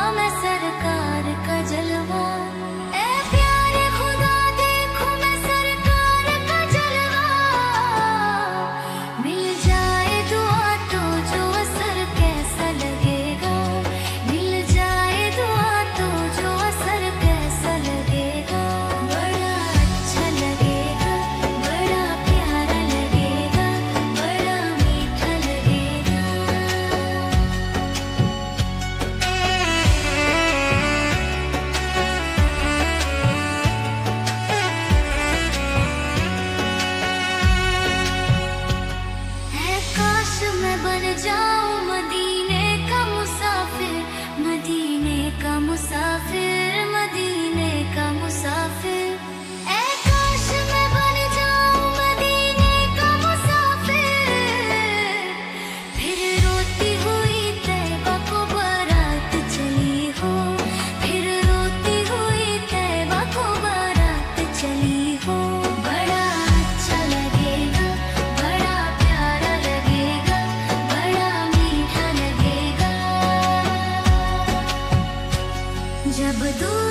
मैं सरकार का जलवा। ए प्यारे खुदा देखो मैं सरकार का जलवा। मिल जाए दुआ तो जो असर कैसा लगेगा। मिल जाए दुआ तो जो असर कैसा लगेगा। बड़ा अच्छा लगेगा, बड़ा प्यारा लगेगा, बड़ा मीठा लगेगा। है काश मैं बन जाऊं मदीने का मुसाफिर, मदीने का मुसाफिर, मदीने का मुसाफिर। ऐ काश मैं बन जाऊं मदीने का मुसाफिर। फिर रोती हुई तैबा को बारात चली हो। फिर रोती हुई तैबा को बारात चली हो। बड़ा अच्छा लगेगा, बड़ा प्यारा लगेगा, बड़ा मीठा लगेगा। जब दूर